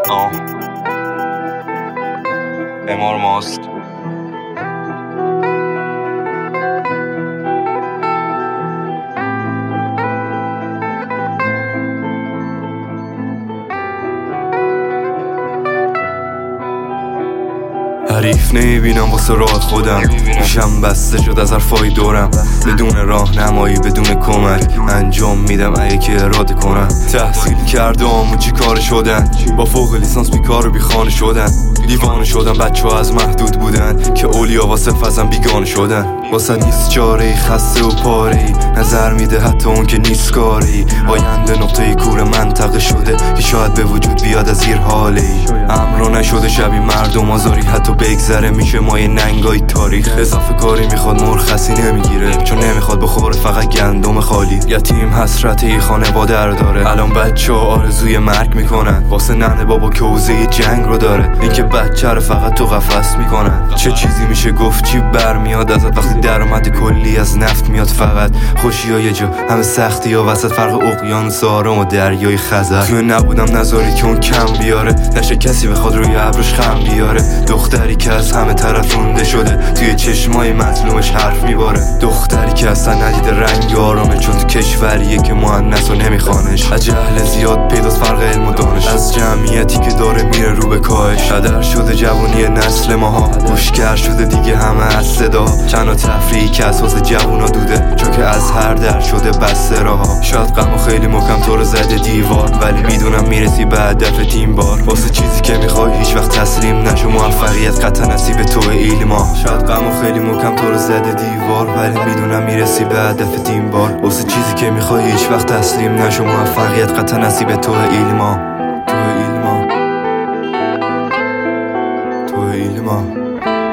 امار ماست. حریف نمیبینم واسه راه خودم، میشم بسته شد از حرفای دورم. بدون راهنمایی بدون کمک انجام میدم اگه که اراده کنم. تحصیل کردم و چی کار شدن، با فوق لیسانس بیکار و بیخانه شدن. دیوانه شدن بچه ها از محدود بودن که اولیا واسه فزم بیگانه شدن. واسه نیست چاره خسته و پاره، نظر میده حتی اون که نیست کاری. آینده نقطه کور منطقه شده که شاید به وجود بیاد از زیر حالی. امرو نشده شبیه مردم آزاری، حتی بگذره میشه مایه ننگای تاریخ. اضافه کاری میخواد مرخصی نمیگیره، چون نمیخواد بخوره فقط گندم خالی. یتیم حسرت خانواده رو داره، الان بچه ها آرزوی مرگ میکنن. واسه ننه بابا که حوزه جنگ رو داره، این که بچه رو فقط تو قفس میکنن. چه چیزی میشه گفت چی برمیاد ازت وقتی درآمد کلی از نفت میاد فقط. خوشی ها یه جا همه سختی ها وسط، فرق اقیانوس آرام و دریای خزر. توی نبودم نذاری که اون کم بیاره، نشه کسی بخواد روی ابروش خم بیاره. دختری که از همه طرف رونده شده، توی چشمای مظلومش حرف میباره. دختری که اصلا ندیده رنگ آرامه، چون تو کشوریه که مؤنث و نمیخوانش. از جهل زیاد پیداست فرق علم و دانش، از جمعیتی که داره میره رو به کاهش. هدر شده جوونی نسل ماها، خوشگر شده دیگه همه از صدا. چند تفریحی که اساس جوونا دوده، چون که از هر در شده بسته راها. شاید غم خیلی محکم تو رو زده دیوار، ولی میدونم میرسی به هدف تیم بار. واسه چیزی که میخوای هیچ وقت تسلیم نشو، موفقیت قطعا نصیب تو ایلما. شاید غم خیلی محکم تو رو زده دیوار، ولی میدونم میرسی به هدف تیم بار. واسه چیزی که میخوای هیچ وقت تسلیم نشو، موفقیت قطعا نصیب تو ایلما. تو ایلما، تو ایلما.